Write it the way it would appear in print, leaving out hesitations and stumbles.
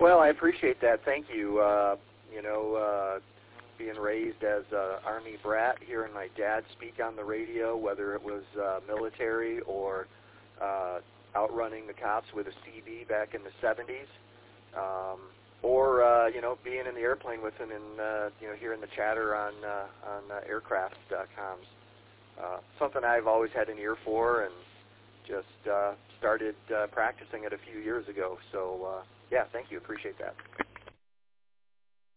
Well, I appreciate that. Thank you. Being raised as an Army brat, hearing my dad speak on the radio, whether it was military or outrunning the cops with a CB back in the 70s, or being in the airplane with him and hearing the chatter on aircraft comms. Something I've always had an ear for, and just started practicing it a few years ago. So yeah, thank you. Appreciate that.